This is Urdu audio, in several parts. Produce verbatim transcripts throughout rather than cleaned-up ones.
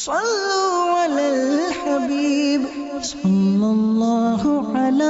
صلوا علی الحبیب صلی اللہ علی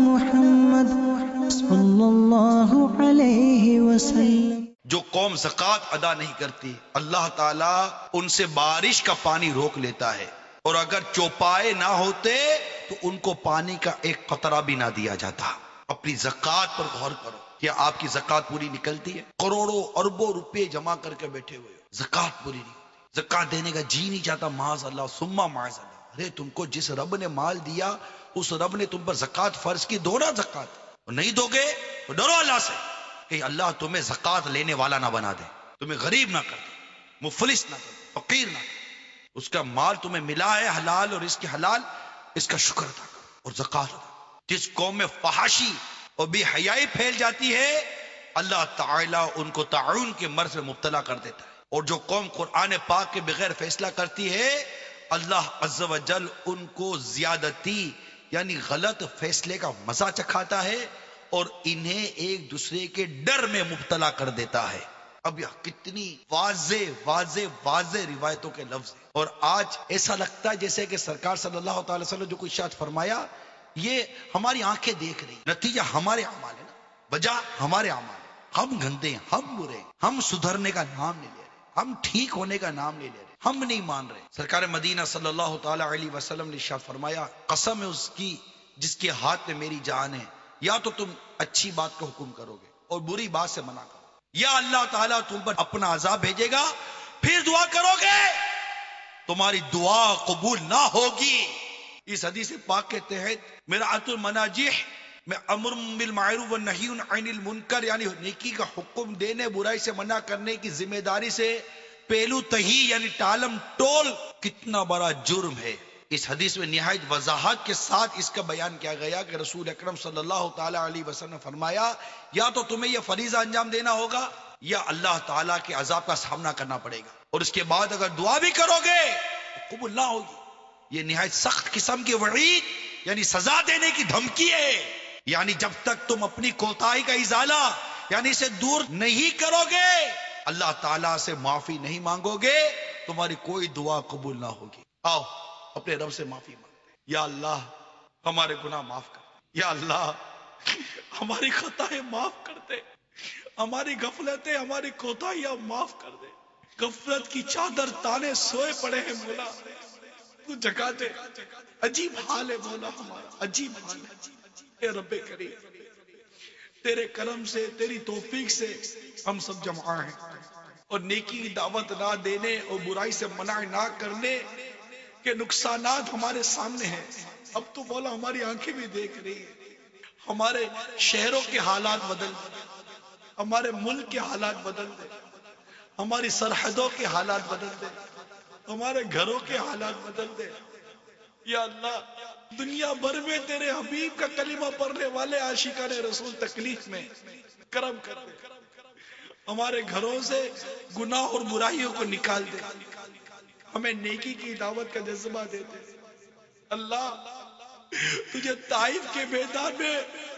محمد صلی اللہ علیہ وسلم۔ جو قوم زکوٰۃ ادا نہیں کرتی اللہ تعالیٰ ان سے بارش کا پانی روک لیتا ہے، اور اگر چوپائے نہ ہوتے تو ان کو پانی کا ایک قطرہ بھی نہ دیا جاتا۔ اپنی زکوٰۃ پر غور کرو، کیا آپ کی زکوٰۃ پوری نکلتی ہے؟ کروڑوں اربوں روپے جمع کر کے بیٹھے ہوئے ہو، زکوٰۃ پوری نہیں ہوتی، زکوٰۃ دینے کا جی نہیں چاہتا، معاذ اللہ ثم معاذ اللہ۔ ارے تم کو جس رب نے مال دیا اس رب نے تم پر زکوٰۃ فرض کی، دو نا زکوٰۃ، اور نہیں دو گے تو ڈرو اللہ سے کہ اللہ تمہیں زکوٰۃ لینے والا نہ بنا دے، تمہیں غریب نہ کر دے، مفلس نہ کر دے، فقیر نہ کر دے۔ اس کا مال تمہیں ملا ہے حلال اور اس کے حلال، اس کا شکر ادا کرو اور زکوٰۃ ادا کرو۔ جس قوم میں فحاشی اور بے حیائی پھیل جاتی ہے اللہ تعالیٰ ان کو طاعون کے مرض میں مبتلا کر دیتا ہے، اور جو قوم قرآن پاک کے بغیر فیصلہ کرتی ہے اللہ عز و جل ان کو زیادتی یعنی غلط فیصلے کا مزہ چکھاتا ہے اور انہیں ایک دوسرے کے ڈر میں مبتلا کر دیتا ہے۔ اب یہ کتنی واضح واضح واضح روایتوں کے لفظ ہیں، اور آج ایسا لگتا ہے جیسے کہ سرکار صلی اللہ تعالی وسلم جو کچھ ارشاد فرمایا یہ ہماری آنکھیں دیکھ رہی، نتیجہ ہمارے اعمال ہے نا، وجہ ہمارے اعمال ہے۔ ہم گندے ہیں، ہم برے ہیں، ہم سدھرنے کا نام نہیں لے رہے، ہم ٹھیک ہونے کا نام نہیں لے رہے، ہم نہیں مان رہے۔ سرکار مدینہ صلی اللہ تعالی علیہ وسلم نے ارشاد فرمایا قسم ہے اس کی جس کے ہاتھ میں میری جان ہے، یا تو تم اچھی بات کا حکم کرو گے اور بری بات سے منع کرو، یا اللہ تعالیٰ تم پر اپنا عذاب بھیجے گا، پھر دعا کرو گے تمہاری دعا قبول نہ ہوگی۔ اس حدیث پاک کے تحت مرآت المناجح میں امر بالمعروف والنہی عن المنکر یعنی نیکی کا حکم دینے برائی سے منع کرنے کی ذمہ داری سے پہلو تہی یعنی ٹالم ٹول کتنا بڑا جرم ہے۔ اس حدیث میں نہایت وضاحت کے ساتھ اس کا بیان کیا گیا کہ رسول اکرم صلی اللہ تعالی علیہ وسلم نے فرمایا یا تو تمہیں یہ فریضہ انجام دینا ہوگا یا اللہ تعالیٰ کے عذاب کا سامنا کرنا پڑے گا، اور اس کے بعد اگر دعا بھی کرو گے تو قبول نہ ہوگی۔ یہ نہایت سخت قسم کی وعید یعنی سزا دینے کی دھمکی ہے، یعنی جب تک تم اپنی کوتاہی کا ازالہ یعنی اسے دور نہیں کرو گے، اللہ تعالیٰ سے معافی نہیں مانگو گے، تمہاری کوئی دعا قبول نہ ہوگی۔ آؤ اپنے رب سے معافی مانگتے، یا اللہ ہمارے گناہ معاف کر دے، یا اللہ ہماری خطائیں معاف کر دے، ہماری غفلتیں ہماری کوتاہیاں معاف کر دے۔ غفلت کی چادر تانے سوئے پڑے ہیں مولا، تو جگا دے۔ عجیب حال ہے مولا ہمارا، عجیب حال ہے۔ اے رب کریم تیرے کرم سے تیری توفیق سے ہم سب جمع ہیں، اور نیکی کی دعوت نہ دینے اور برائی سے منع نہ کرنے کہ نقصانات ہمارے سامنے ہیں۔ اب تو مولا ہماری آنکھیں بھی دیکھ رہی ہیں، ہمارے شہروں کے حالات بدل دے، ہمارے ملک کے حالات بدل دے، ہماری سرحدوں کے حالات بدل دے، ہمارے گھروں کے حالات بدل دے۔ یا اللہ دنیا بھر میں تیرے حبیب کا کلمہ پڑھنے والے عاشقان رسول تکلیف میں، کرم کر دے، ہمارے گھروں سے گناہ اور برائیوں کو نکال دے، ہمیں نیکی کی دعوت کا جذبہ دے دے۔ اللہ تجھے طائف کے میدان میں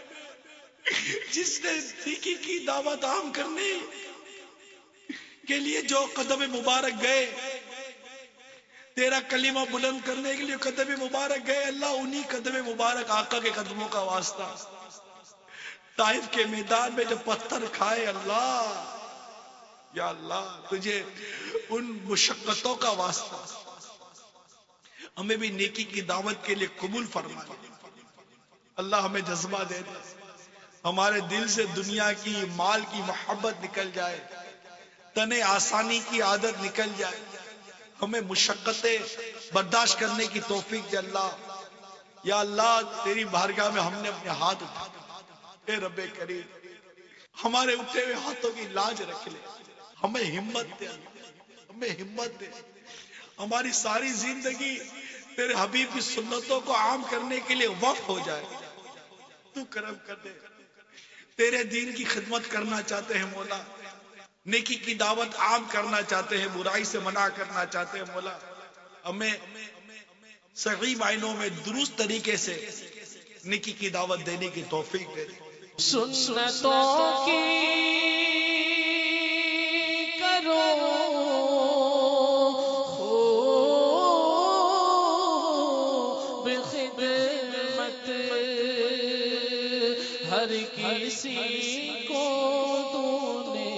جس نے نیکی کی دعوت عام کرنے کے لیے جو قدم مبارک گئے، تیرا کلمہ بلند کرنے کے لیے قدم مبارک گئے، اللہ انہی قدم مبارک آقا کے قدموں کا واسطہ طائف کے میدان میں جو پتھر کھائے، اللہ یا اللہ تجھے ان مشقتوں کا واسطہ ہمیں بھی نیکی کی دعوت کے لیے قبول فرما دے۔ اللہ ہمیں جذبہ دے دے، ہمارے دل سے دنیا کی مال کی محبت نکل جائے، تنے آسانی کی عادت نکل جائے، ہمیں مشقتیں برداشت کرنے کی توفیق دے اللہ۔ یا اللہ تیری بارگاہ میں ہم نے اپنے ہاتھ اٹھا، اے رب کریم ہمارے اٹھے ہوئے ہاتھوں کی لاج رکھ لے، ہمیں ہمت دے، ہمیں ہمت دے، ہماری ساری زندگی تیرے حبیب کی سنتوں کو عام کرنے کے لیے وقف ہو جائے۔ تو کرم کر دے، تیرے دین کی خدمت کرنا چاہتے ہیں مولا، نیکی کی دعوت عام کرنا چاہتے ہیں، برائی سے منع کرنا چاہتے ہیں مولا، ہمیں صحیح معنوں میں درست طریقے سے نیکی کی دعوت دینے کی توفیق دے دے۔ سنتوں کی کرو ہر کسی کو تو نے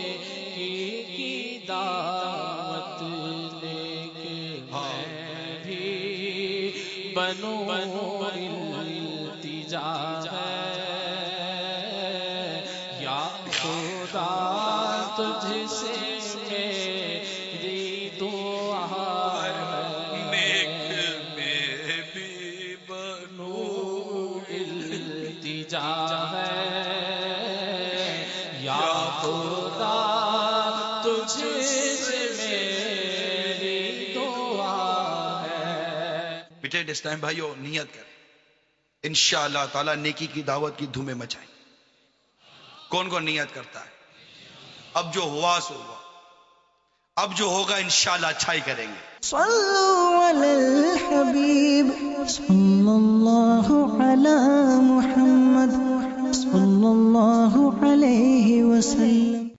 کی دعوت لے کے میں بھی بنوں التجا ہے یا خدا تجھ سے میری دعا ہے نیک میں بھی بنوں التجا ہے یا خدا تجھ سے میری دعا ہے. بیٹے اس ٹائم بھائیو نیت کریں انشاءاللہ تعالی نیکی کی دعوت کی دھومیں مچائیں. کون کون نیت کرتا ہے؟ اب جو ہوا سو ہوا، اب جو ہوگا انشاءاللہ اچھائی کریں گے. صلوا علی الحبیب صلی اللہ علی محمد صلی اللہ علیہ وسلم.